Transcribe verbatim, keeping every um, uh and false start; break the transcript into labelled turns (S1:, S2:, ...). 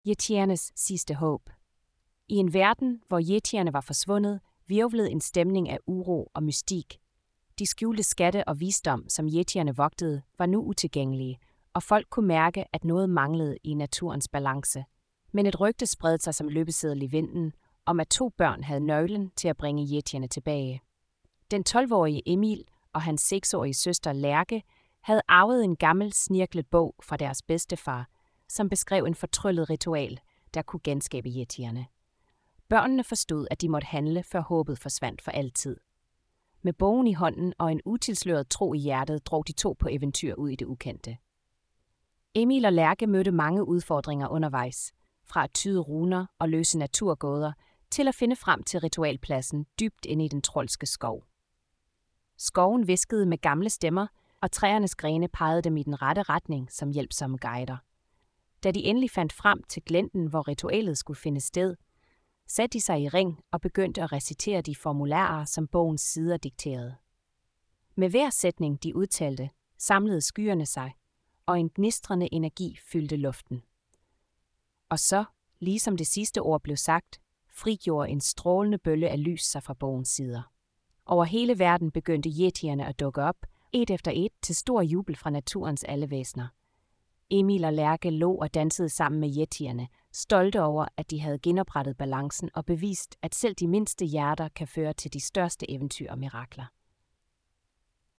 S1: Yetiernes sidste håb. I en verden, hvor yetierne var forsvundet, virvlede en stemning af uro og mystik. De skjulte skatte og visdom, som yetierne vogtede, var nu utilgængelige, og folk kunne mærke, at noget manglede i naturens balance. Men et rygte spredte sig som løbeseddel i vinden, om at to børn havde nøglen til at bringe yetierne tilbage. Den tolv-årige Emil og hans seksårige søster Lærke havde arvet en gammel, snirklet bog fra deres bedstefar, som beskrev en fortryllet ritual, der kunne genskabe yetierne. Børnene forstod, at de måtte handle, før håbet forsvandt for altid. Med bogen i hånden og en utilsløret tro i hjertet drog de to på eventyr ud i det ukendte. Emil og Lærke mødte mange udfordringer undervejs, fra at tyde runer og løse naturgåder, til at finde frem til ritualpladsen dybt inde i den trolske skov. Skoven hviskede med gamle stemmer, og træernes grene pegede dem i den rette retning som hjælpsomme guider. Da de endelig fandt frem til glenten, hvor ritualet skulle finde sted, satte de sig i ring og begyndte at recitere de formularer, som bogens sider dikterede. Med hver sætning, de udtalte, samlede skyerne sig, og en gnistrende energi fyldte luften. Og så, ligesom det sidste ord blev sagt, frigjorde en strålende bølge af lys sig fra bogens sider. Over hele verden begyndte yetierne at dukke op, et efter et, til stor jubel fra naturens alle væsener. Emil og Lærke lå og dansede sammen med yetierne, stolte over, at de havde genoprettet balancen og bevist, at selv de mindste hjerter kan føre til de største eventyr og mirakler.